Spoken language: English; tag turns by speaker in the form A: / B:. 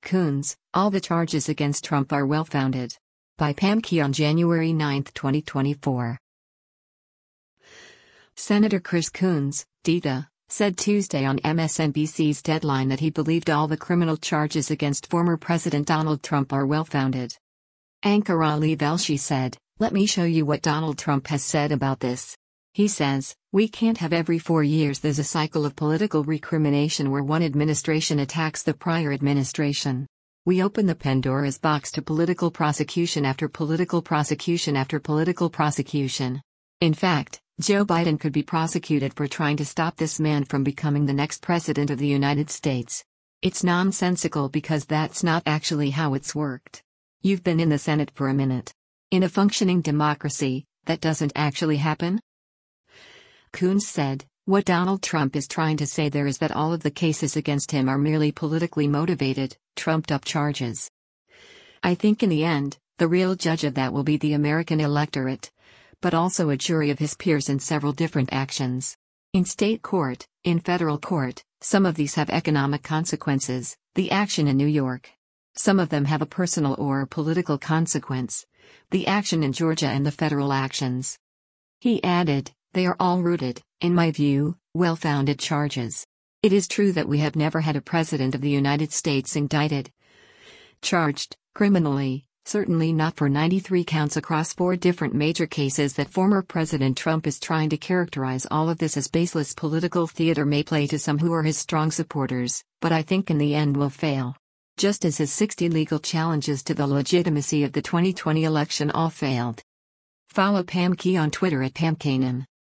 A: Coons, all the charges against Trump are well-founded. By Pam Key on January 9, 2024. Senator Chris Coons, DTA, said Tuesday on MSNBC's Deadline that he believed all the criminal charges against former President Donald Trump are well-founded. Anchor Ali Velshi said, "Let me show you what Donald Trump has said about this. He says, we can't have every 4 years there's a cycle of political recrimination where one administration attacks the prior administration. We open the Pandora's box to political prosecution after political prosecution after political prosecution. In fact, Joe Biden could be prosecuted for trying to stop this man from becoming the next president of the United States. It's nonsensical because that's not actually how it's worked. You've been in the Senate for a minute. In a functioning democracy, that doesn't actually happen?" Coons said, "What Donald Trump is trying to say there is that all of the cases against him are merely politically motivated, trumped-up charges. I think in the end, the real judge of that will be the American electorate, but also a jury of his peers in several different actions. In state court, in federal court, some of these have economic consequences, the action in New York. Some of them have a personal or political consequence, the action in Georgia and the federal actions." He added, "They are all rooted, in my view, well-founded charges. It is true that we have never had a president of the United States indicted, charged, criminally, certainly not for 93 counts across 4 different major cases that former President Trump is trying to characterize all of this as baseless political theater may play to some who are his strong supporters, but I think in the end will fail. Just as his 60 legal challenges to the legitimacy of the 2020 election all failed." Follow Pam Key on Twitter at PamKanan.